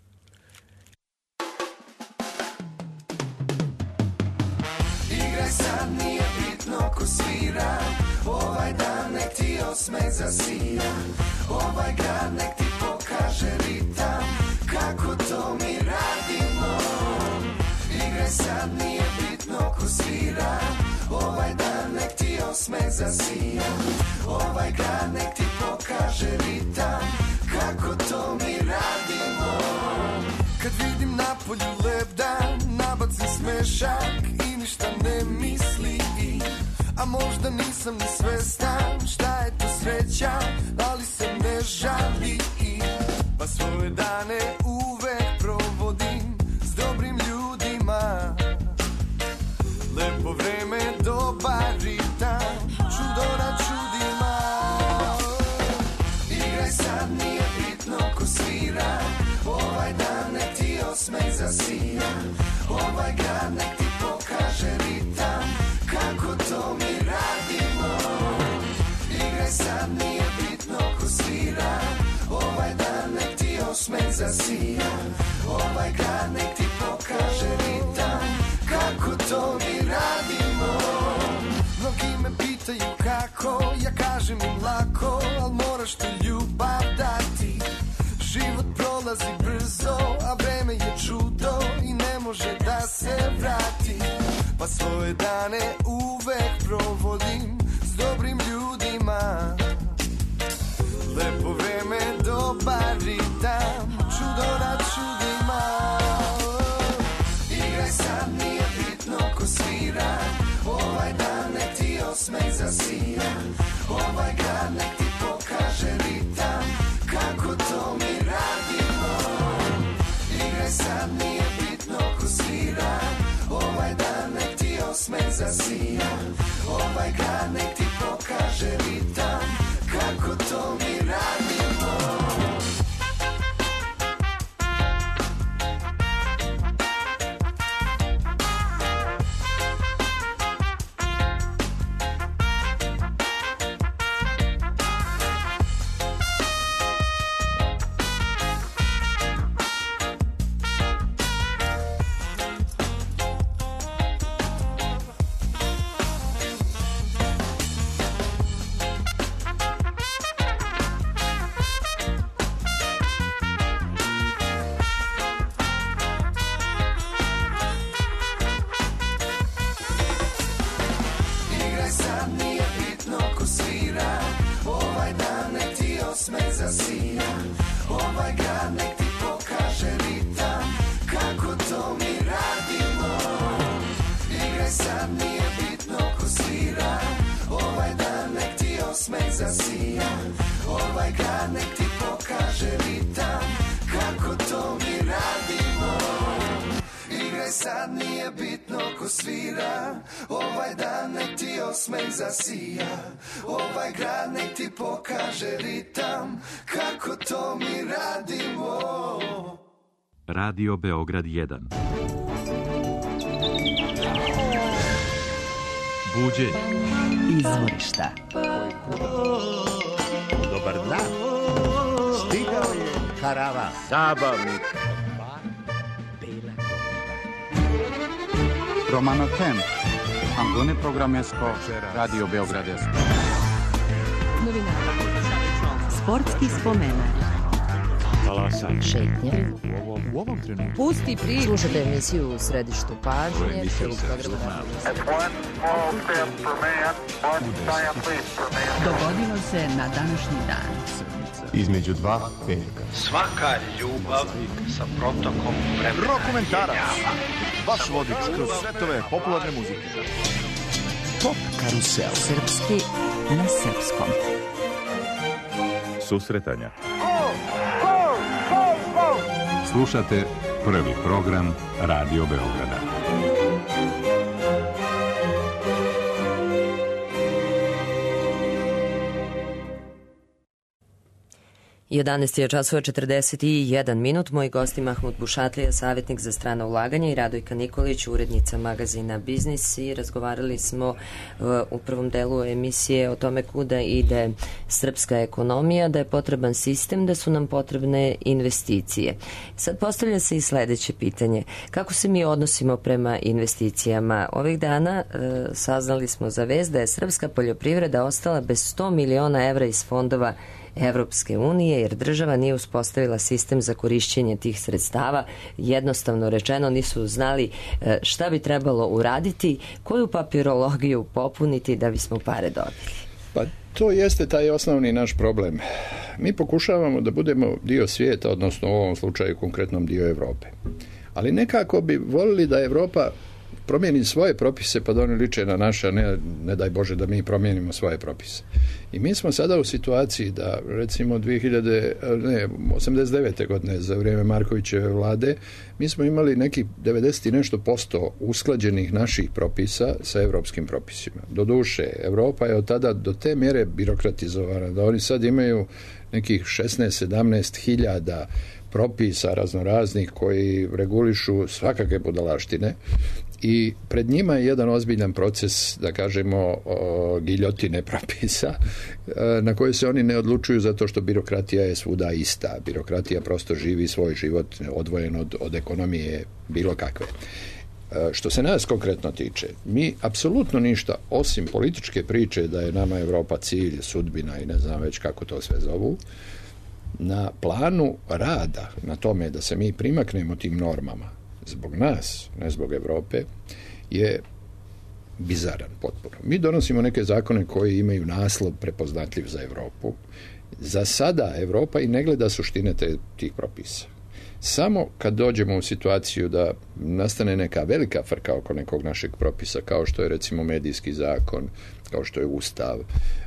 G: Igraj sad, nije bitno ko svira, ovaj dan nek ti osmeh zasija, ovaj grad nek ti pokaže ritam, kako to mi radimo. Igraj sad, nije bitno ko svira, ovaj dan nek ti osmeh zasija, ovaj grad nek ti pokaže ritam, kako to mi radimo. Kad vidim na polju lep dan, nabacim smešak i ništa ne misli, a možda nisam ni svestan šta je to sreća, ali se ne žali, pa svoje dane uvek provodim s dobrim ljudima. Lepo vreme, dobar ritam, čudo na čudima. Igraj sad, nije bitno ko svira, ovaj dan nek ti osmeh zasija, ovaj grad nek ti pokaže ritam, kako to mi radimo. Igraj sad, nije bitno ko svira, ovaj dan nek ti osmeh zasija, ovaj grad nek ti pokaže ritam, kako to mi radimo. Mnogi me pitaju kako, ja kažem im lako, al moraš ti ljubav dati. Život prolazi brzo, a vreme je čudo i ne može da se vrati, pa svoje dane uvek provodim s dobrim ljudima. Lepo vreme, dobar ritam, čudo na čudima. Igraj sad, nije bitno ko svira, ovaj dan nek ti osmeh zasija, ovaj grad nek ti pokaže ritam, kako to mi radimo. Igraj sad, nije bitno ko svira, ovaj dan nek ti osmeh zasija, ovaj grad nek ti pokaže ritam, kako to mi radimo. osme zasija. Ovaj grad nek ti pokaže ritam, kako to mi radimo. Igraj sad, nije bitno ko svira, ovaj dan nek ti osme zasija. Ovaj grad nek ti pokaže ritam, kako to mi radimo. Igraj sad, nije bitno ko svira, ovaj dan nek ti osmeh zasija. Ovaj grad nek ti pokaže ritam, kako to mi radimo.
A: Radio Beograd jedan. Buđenje.
C: Izvorišta.
H: Dobar dan. Stigao je karavan.
C: Zabavnik. Romano Temp. Angone programesko. Radio Beogradesko.
I: Novinara. Sportski spomenak.
A: Talasanje.
B: Šetnje.
C: U ovom, u ovom trenutku.
I: Pusti priču.
B: Slušate emisiju U središtu pažnje.
I: Dogodilo se na današnji dan.
H: Između dva petka.
J: Svaka ljubav sa protokom vremena.
H: Rokomentarac. Vaš vodič kroz svetove popularne muzike. Pop karusel.
I: Srpski na srpskom.
A: Susretanja.
K: Slušate prvi program Radio Beograda.
B: jedanaest je časova četrdeset jedan minut. Moji gosti Mahmud Bušatlija, savjetnik za strana ulaganja, i Radojka Nikolić, urednica magazina Biznis, i razgovarali smo uh, u prvom delu emisije o tome kuda ide srpska ekonomija, da je potreban sistem, da su nam potrebne investicije. Sad postavlja se i sledeće pitanje. Kako se mi odnosimo prema investicijama? Ovih dana uh, saznali smo za vest da je srpska poljoprivreda ostala bez sto miliona evra iz fondova Evropske unije, jer država nije uspostavila sistem za korišćenje tih sredstava. Jednostavno rečeno, nisu znali šta bi trebalo uraditi, koju papirologiju popuniti da bismo pare dobili.
F: Pa to jeste taj osnovni naš problem. Mi pokušavamo da budemo dio svijeta, odnosno u ovom slučaju konkretnom dio Evrope. Ali nekako bi volili da Evropa promijeni svoje propise, pa da oni liče na naše, a ne, ne daj Bože da mi promijenimo svoje propise. I mi smo sada u situaciji da, recimo, dvije hiljade osamdeset devete godine, za vrijeme Markovićeve vlade, mi smo imali neki devedeset i nešto posto usklađenih naših propisa sa evropskim propisima. Doduše, Evropa je od tada do te mjere birokratizovana da oni sad imaju nekih šesnaest sedamnaest hiljada propisa raznoraznih koji regulišu svakakve budalaštine, i pred njima je jedan ozbiljan proces, da kažemo, o, giljotine propisa, na koje se oni ne odlučuju zato što birokratija je svuda ista. Birokratija prosto živi svoj život odvojen od, od ekonomije bilo kakve. Što se nas konkretno tiče, mi apsolutno ništa, osim političke priče da je nama Evropa cilj, sudbina i ne znam već kako to sve zovu, na planu rada, na tome da se mi primaknemo tim normama, zbog nas, ne zbog Evrope, je bizaran potpuno. Mi donosimo neke zakone koji imaju naslov prepoznatljiv za Evropu. Za sada Evropa i ne gleda suštine te, tih propisa. Samo kad dođemo u situaciju da nastane neka velika frka oko nekog našeg propisa, kao što je recimo medijski zakon, kao što je ustav,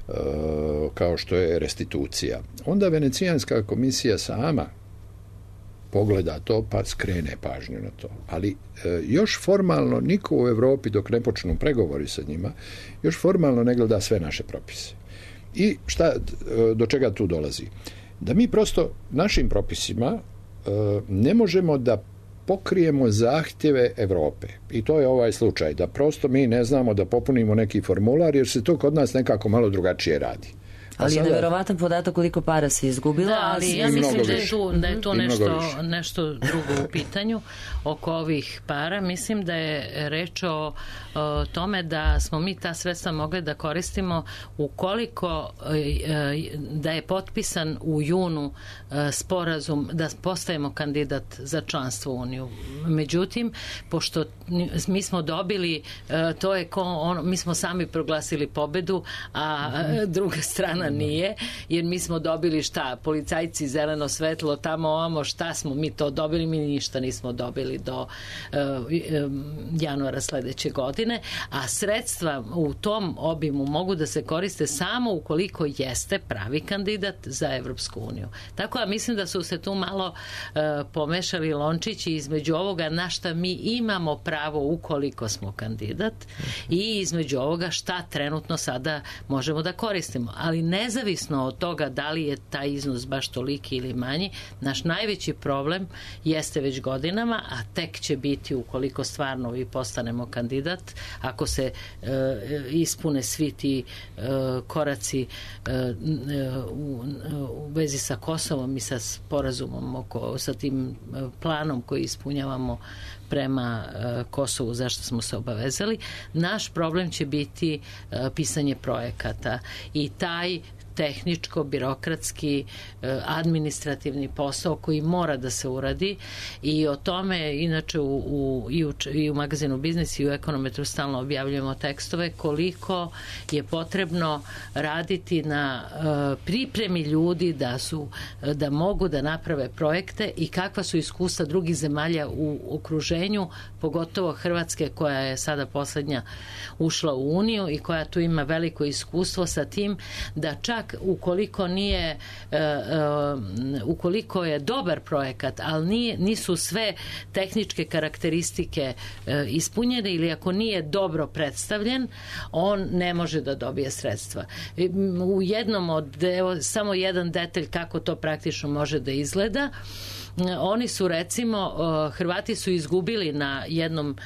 F: kao što je restitucija, onda Venecijanska komisija sama pogleda to pa skrene pažnju na to. Ali e, još formalno niko u Evropi, dok ne počnu pregovori sa njima, još formalno ne gleda sve naše propise. I šta, do čega tu dolazi? Da mi prosto našim propisima e, ne možemo da pokrijemo zahtjeve Evrope. I to je ovaj slučaj, da prosto mi ne znamo da popunimo neki formular, jer se to kod nas nekako malo drugačije radi.
B: Ali je neverovatan podatak koliko para se izgubilo.
D: Da, ali ja mislim da je tu, da je tu nešto,
F: više.
D: nešto drugo u pitanju oko ovih para. Mislim da je reč o, o tome da smo mi ta sredstva mogli da koristimo ukoliko da je potpisan u junu sporazum da postajemo kandidat za članstvo u Uniju. Međutim, pošto mi smo dobili, to je ko, ono, mi smo sami proglasili pobedu, a druga strana korona nije, jer mi smo dobili šta, policajci zeleno svetlo, tamo ovamo, šta smo mi to dobili, mi ništa nismo dobili do uh, januara sledeće godine, a sredstva u tom obimu mogu da se koriste samo ukoliko jeste pravi kandidat za Evropsku uniju. Tako da mislim da su se tu malo uh, pomešali lončići između ovoga na šta mi imamo pravo ukoliko smo kandidat i između ovoga šta trenutno sada možemo da koristimo. Ali nezavisno od toga da li je taj iznos baš toliki ili manji, naš najveći problem jeste već godinama, a tek će biti ukoliko stvarno i postanemo kandidat, ako se e, ispune svi ti e, koraci e, u, u vezi sa Kosovom i sa sporazumom oko, sa tim planom koji ispunjavamo prema uh, Kosovu, zašto smo se obavezali. Naš problem će biti uh, pisanje projekata i taj tehničko-birokratski administrativni posao koji mora da se uradi i o tome inače u, u, i, u, i u magazinu Biznis i u Ekonometru stalno objavljujemo tekstove koliko je potrebno raditi na uh, pripremi ljudi da su da mogu da naprave projekte i kakva su iskustva drugih zemalja u okruženju, pogotovo Hrvatske koja je sada poslednja ušla u Uniju i koja tu ima veliko iskustvo sa tim da čak ukoliko nije uh, uh, ukoliko je dobar projekat, ali nije, nisu sve tehničke karakteristike uh, ispunjene ili ako nije dobro predstavljen, on ne može da dobije sredstva. U jednom od, evo, samo jedan detalj kako to praktično može da izgleda. Oni su recimo, Hrvati su izgubili na jednom,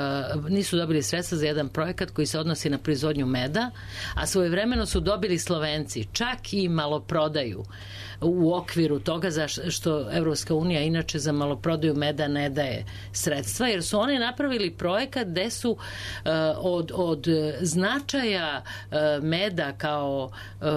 D: nisu dobili sredstva za jedan projekat koji se odnosi na proizvodnju meda, a svojevremeno su dobili Slovenci, čak i maloprodaju u okviru toga za što Evropska unija inače za maloprodaju meda ne daje sredstva, jer su oni napravili projekat gde su od, od značaja meda kao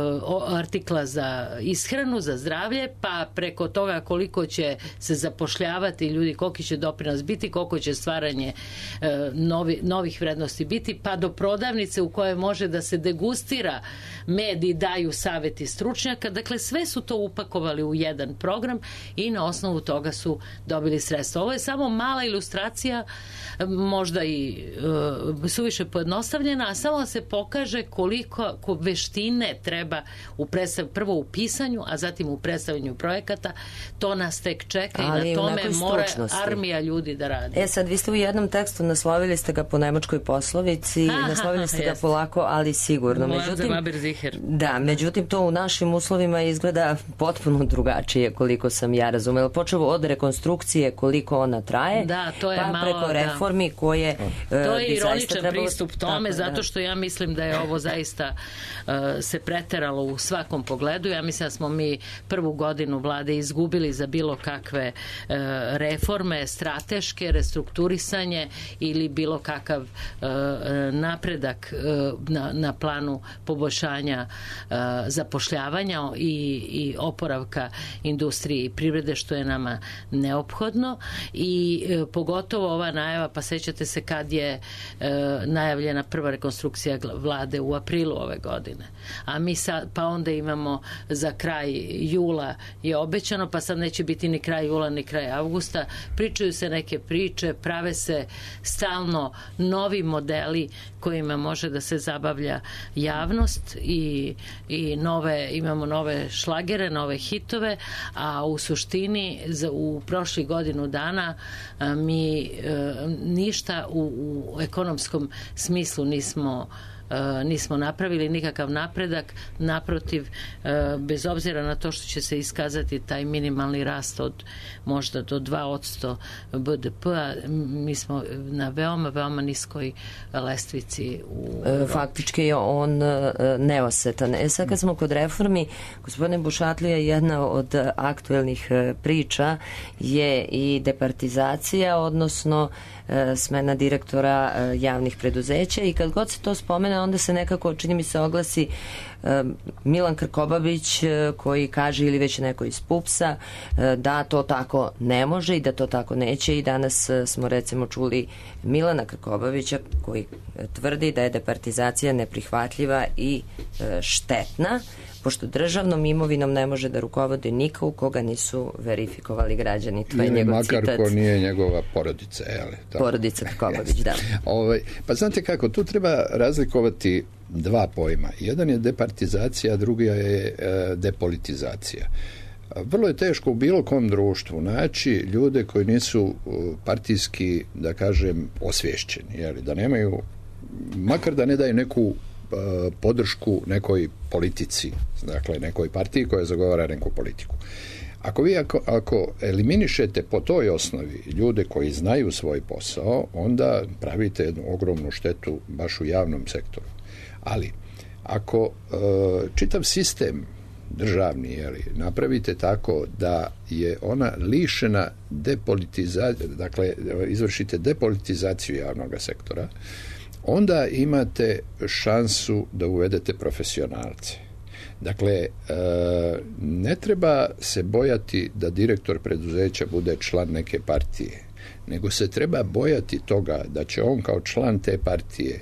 D: artikla za ishranu, za zdravlje, pa preko toga koliko će se zapošljavati ljudi, koliki će doprinos biti, koliko će stvaranje e, novi, novih vrednosti biti, pa do prodavnice u kojoj može da se degustira med i daju saveti stručnjaka. Dakle, sve su to upakovali u jedan program i na osnovu toga su dobili sredstva. Ovo je samo mala ilustracija, možda i e, suviše pojednostavljena, a samo se pokaže koliko ko veštine treba u predstav, prvo u pisanju, a zatim u predstavljanju projekata. To nas tek čeka i na tome mora armija ljudi da radi.
B: E sad, vi ste u jednom tekstu naslovili ste ga po nemačkoj poslovici, aha, naslovili ste ga jest. polako, ali sigurno. Međutim, da, međutim to u našim uslovima izgleda potpuno drugačije, koliko sam ja razumela. Počevo od rekonstrukcije, koliko ona traje,
D: da, to je
B: pa
D: malo,
B: preko reformi
D: da.
B: koje
D: to je
B: uh,
D: ironičan trebalo... pristup tome,
B: tako,
D: zato što ja mislim da je ovo zaista uh, se preteralo u svakom pogledu. Ja mislim da smo mi prvu godinu vlade izgubili za bilo kakve uh, reforme, strateške, restrukturisanje ili bilo kakav uh, napredak uh, na, na planu poboljšanja uh, zapošljavanja i, i oporavka industrije i privrede, što je nama neophodno i uh, pogotovo ova najava, pa sećate se kad je uh, najavljena prva rekonstrukcija vlade u aprilu ove godine, a mi sad, pa onda imamo za kraj jula je obećano, pa sad neće biti ni kraj jula ni kraj avgusta, pričaju se neke priče, prave se stalno novi modeli kojima može da se zabavlja javnost i, i nove, imamo nove šlagere, nove hitove, a u suštini za, u prošli godinu dana a, mi a, ništa u, u ekonomskom smislu nismo Uh, nismo napravili nikakav napredak, naprotiv, uh, bez obzira na to što će se iskazati taj minimalni rast od možda do dva posto B D P-a, mi smo na veoma, veoma niskoj lestvici. U
B: e, faktički je on uh, neosetan. E sad kad smo kod reformi, gospodine Bušatlija, jedna od aktuelnih uh, priča je i departizacija, odnosno uh, smena direktora uh, javnih preduzeća i kad god se to spomene strane onda se nekako, čini mi se, oglasi Milan Krkobabić koji kaže, ili već neko iz Pupsa, da to tako ne može i da to tako neće, i danas smo recimo čuli Milana Krkobabića koji tvrdi da je departizacija neprihvatljiva i štetna, pošto državnom imovinom ne može da rukovodi niko u koga nisu verifikovali građani. To je
F: ili
B: njegov
F: makar
B: citat.
F: Ko nije njegova porodica. Jeli,
B: porodica Krkobabić, da.
F: Ovaj, pa znate kako, tu treba razlikovati dva pojma. Jedan je departizacija, a drugi je e, depolitizacija. Vrlo je teško u bilo kom društvu naći ljude koji nisu partijski, da kažem, osvješćeni, jeli, da nemaju, makar da ne daju neku podršku nekoj politici, dakle nekoj partiji koja zagovara neku politiku. Ako vi ako, ako eliminišete po toj osnovi ljude koji znaju svoj posao, onda pravite jednu ogromnu štetu baš u javnom sektoru. Ali ako e, čitav sistem državni, jeli, napravite tako da je ona lišena depolitizacije, dakle izvršite depolitizaciju javnog sektora, onda imate šansu da uvedete profesionalce. Dakle, ne treba se bojati da direktor preduzeća bude član neke partije, nego se treba bojati toga da će on kao član te partije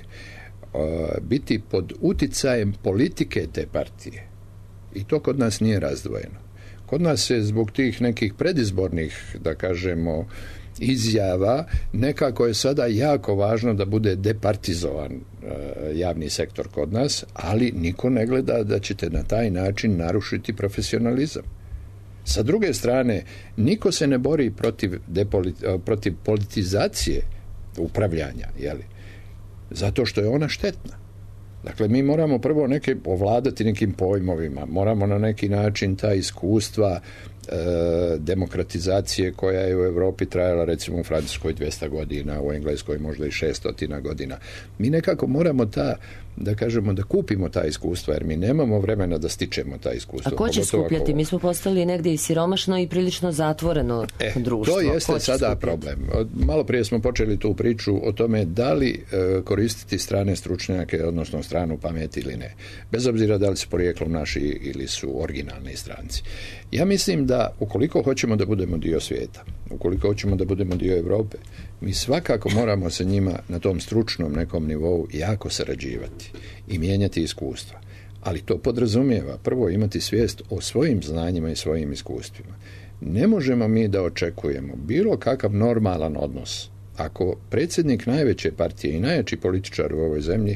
F: biti pod uticajem politike te partije. I to kod nas nije razdvojeno. Kod nas se zbog tih nekih predizbornih, da kažemo, izjava, nekako je sada jako važno da bude departizovan e, javni sektor kod nas, ali niko ne gleda da ćete na taj način narušiti profesionalizam. Sa druge strane, niko se ne bori protiv, depoli, protiv politizacije upravljanja, jeli? Zato što je ona štetna. Dakle, mi moramo prvo neke ovladati nekim pojmovima, moramo na neki način ta iskustva e, demokratizacije koja je u Europi trajala, recimo u Francuskoj dvjesto godina, u Engleskoj možda i šesto godina. Mi nekako moramo ta, da kažemo, da kupimo ta iskustva, jer mi nemamo vremena da stičemo ta iskustva.
B: A ko će skupljati?
F: Ako...
B: Mi smo postali negdje i siromašno i prilično zatvoreno
F: e,
B: društvo.
F: To jeste sada skupljati? Problem. Malo prije smo počeli tu priču o tome da li e, koristiti strane stručnjake, odnosno stranu pameti ili ne. Bez obzira da li su porijeklom naši ili su originalni stranci. Ja mislim da ukoliko hoćemo da budemo dio svijeta, ukoliko hoćemo da budemo dio Europe, mi svakako moramo sa njima na tom stručnom nekom nivou jako sarađivati i mijenjati iskustva. Ali to podrazumijeva prvo imati svijest o svojim znanjima i svojim iskustvima. Ne možemo mi da očekujemo bilo kakav normalan odnos ako predsjednik najveće partije i najjači političar u ovoj zemlji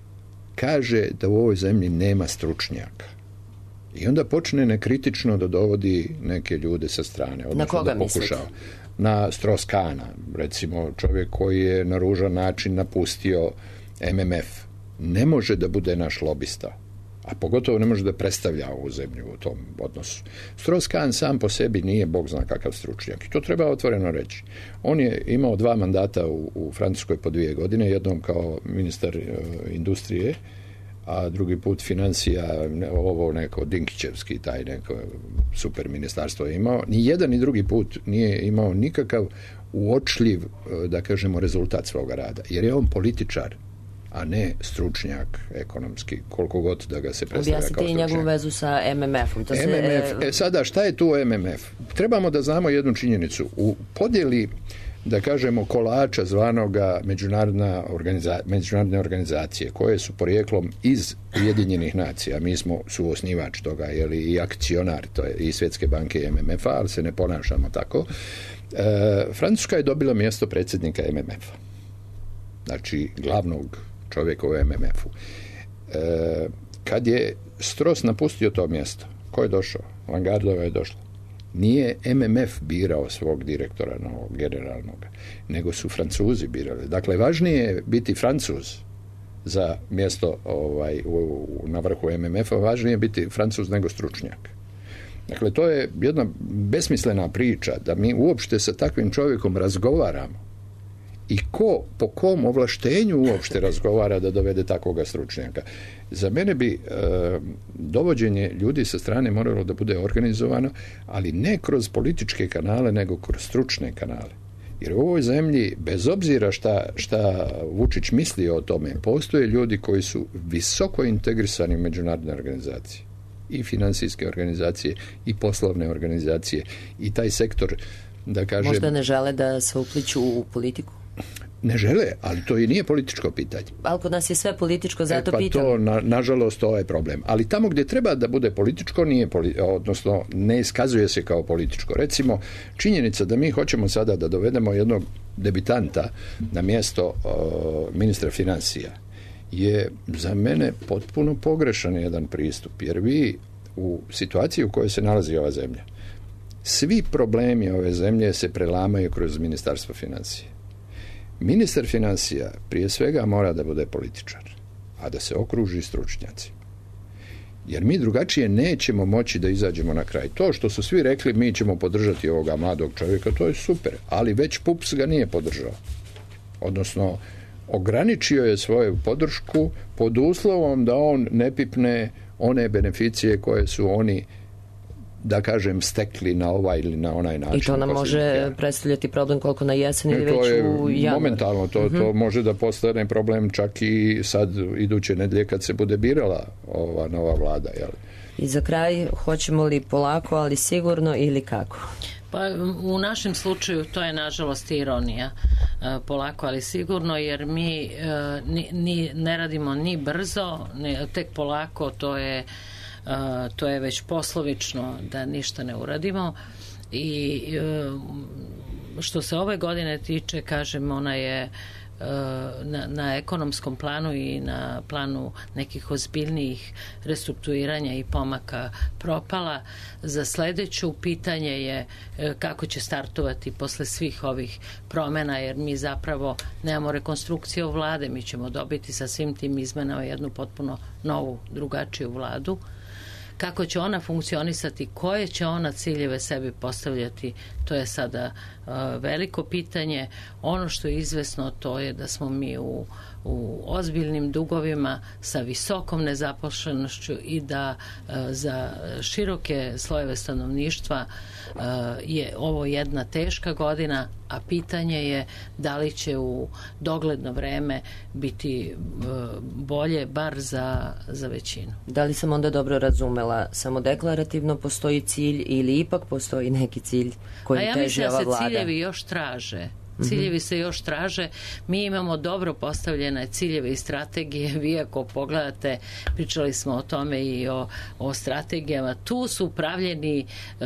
F: kaže da u ovoj zemlji nema stručnjaka. I onda počne nekritično da dovodi neke ljude sa strane.
B: Na koga
F: da pokušava.
B: mislite?
F: Na Strauss-Kahna, recimo čovjek koji je na ružan način napustio M M F. Ne može da bude naš lobista, a pogotovo ne može da predstavlja ovu zemlju u tom odnosu. Strauss-Kahn sam po sebi nije bog zna kakav stručnjak. I to treba otvoreno reći. On je imao dva mandata u, u Francuskoj po dvije godine, jednom kao ministar uh, industrije, a drugi put financija, ovo neko Dinkićevski, taj neko super ministarstvo je imao. Ni jedan ni drugi put nije imao nikakav uočljiv, da kažemo, rezultat svoga rada. Jer je on političar, a ne stručnjak ekonomski, koliko god da ga se predstavlja kao stručnjak.
B: Objasnite i njegovu vezu sa M M F-om. To se,
F: M M F, e sada, šta je tu M M F? Trebamo da znamo jednu činjenicu. U podjeli, da kažemo, kolača zvanoga međunarodna organiza, međunarodne organizacije koje su porijeklom iz Ujedinjenih nacija. Mi smo suosnivač toga, jeli, i akcionar, to je i Svjetske banke i M M F-a, ali se ne ponašamo tako. E, Francuska je dobila mjesto predsjednika M M F-a. Znači, glavnog čovjeka u M M F-u. E, kad je Strauss napustio to mjesto, ko je došao? Langardova je došla. Nije M M F birao svog direktora novog generalnog, nego su Francuzi birali. Dakle, važnije je biti Francuz za mjesto ovaj, u, u, na vrhu M M F-a, važnije je biti Francuz nego stručnjak. Dakle, to je jedna besmislena priča da mi uopšte sa takvim čovjekom razgovaramo. I ko, po kom ovlaštenju uopšte razgovara da dovede takvoga stručnjaka? Za mene bi e, dovođenje ljudi sa strane moralo da bude organizovano, ali ne kroz političke kanale, nego kroz stručne kanale. Jer u ovoj zemlji, bez obzira šta, šta Vučić misli o tome, postoje ljudi koji su visoko integrisani u međunarodne organizacije. I financijske organizacije, i poslovne organizacije, i taj sektor, da kažem...
B: Možda ne žele da se upliću u politiku?
F: Ne žele, ali to i nije političko pitanje.
B: Ali kod nas je sve političko, zato
F: e, pa
B: pitam.
F: To, na, nažalost, to je problem. Ali tamo gdje treba da bude političko, nije poli, odnosno ne iskazuje se kao političko. Recimo, činjenica da mi hoćemo sada da dovedemo jednog debitanta na mjesto uh, ministra financija je za mene potpuno pogrešan jedan pristup. Jer vi u situaciji u kojoj se nalazi ova zemlja, svi problemi ove zemlje se prelamaju kroz ministarstvo financija. Ministar financija prije svega mora da bude političar, a da se okruži stručnjacima. Jer mi drugačije nećemo moći da izađemo na kraj. To što su svi rekli mi ćemo podržati ovoga mladog čovjeka, to je super, ali već P U P S ga nije podržao. Odnosno, ograničio je svoju podršku pod uslovom da on ne pipne one beneficije koje su oni, da kažem, stekli na ovaj ili na onaj način.
B: I to nam može predstavljati problem koliko na jesen ili već u januar.
F: Momentalno, to, uh-huh. to može da postane problem čak i sad iduće nedelje kad se bude birala ova nova vlada. Jel?
B: I za kraj, hoćemo li polako, ali sigurno ili kako?
D: Pa u našem slučaju to je nažalost ironija, polako ali sigurno, jer mi ni, ni, ne radimo ni brzo, ne, tek polako, to je Uh, to je već poslovično da ništa ne uradimo. I uh, što se ove godine tiče, kažem, ona je uh, na, na ekonomskom planu i na planu nekih ozbiljnijih restrukturiranja i pomaka propala. Za sledeću pitanje je uh, kako će startovati posle svih ovih promjena, jer mi zapravo nemamo rekonstrukciju vlade, mi ćemo dobiti sa svim tim izmenama jednu potpuno novu, drugačiju vladu. Kako će ona funkcionisati, koje će ona ciljeve sebi postavljati, to je sada uh, veliko pitanje. Ono što je izvesno, to je da smo mi u, u ozbiljnim dugovima sa visokom nezaposlenošću i da uh, za široke slojeve stanovništva uh, je ovo jedna teška godina, a pitanje je da li će u dogledno vreme biti uh, bolje, bar za, za većinu.
B: Da li sam onda dobro razumela, samo deklarativno postoji cilj ili ipak postoji neki cilj koji
D: ja
B: teži ova vlada? A ja mislim da se
D: ciljevi još traže. Ciljevi se još traže. Mi imamo dobro postavljene ciljeve i strategije. Vi ako pogledate, pričali smo o tome i o, o strategijama. Tu su pravljeni,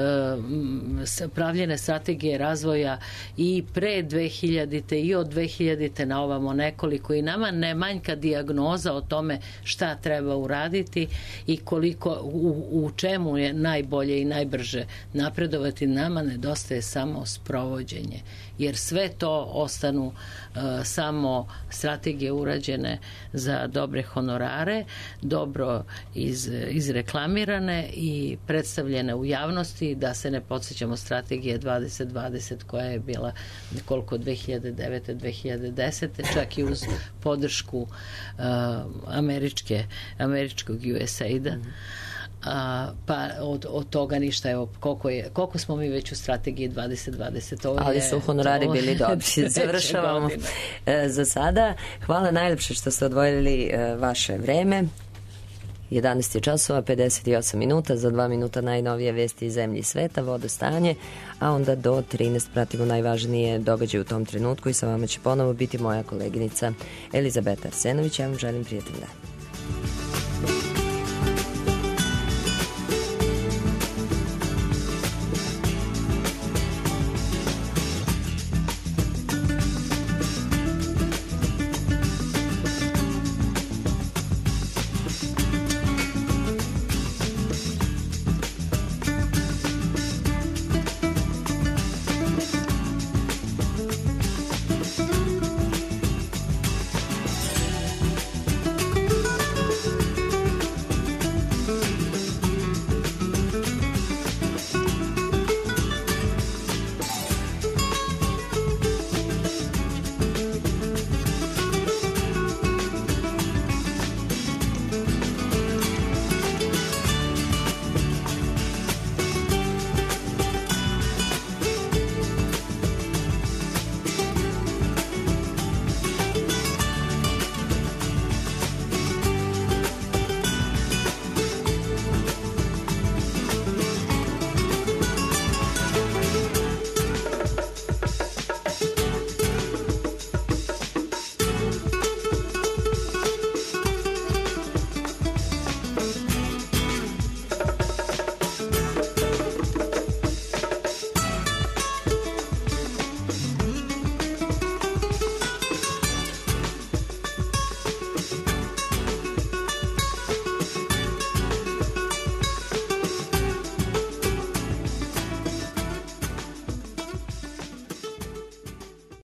D: uh, pravljene strategije razvoja i pre dve hiljadite i od dve hiljadite na ovamo nekoliko. I nama ne manjka dijagnoza o tome šta treba uraditi i koliko, u, u čemu je najbolje i najbrže napredovati. Nama nedostaje samo sprovođenje. Jer sve to ostanu uh, samo strategije urađene za dobre honorare, dobro iz, izreklamirane i predstavljene u javnosti, da se ne podsjećamo strategije dvadeset dvadeset koja je bila koliko dve hiljade devete do dve hiljade desete čak i uz podršku uh, američke, američkog U S A I-da. Mm-hmm. A, pa od, od toga ništa, evo koliko, je, koliko smo mi već u strategiji dvadeset dvadeset. Ovo
B: ali
D: je,
B: su honorari bili dobri. Završavamo e, za sada. Hvala najlepše što ste odvojili e, vaše vreme. jedanaest je časova, pedeset osam minuta, za dva minuta najnovije vesti iz zemlje i sveta, vodostanje, a onda do trinaest pratimo najvažnije događaje u tom trenutku i sa vama će ponovo biti moja koleginica Elizabeta Arsenović. Ja vam želim prijatelj dan.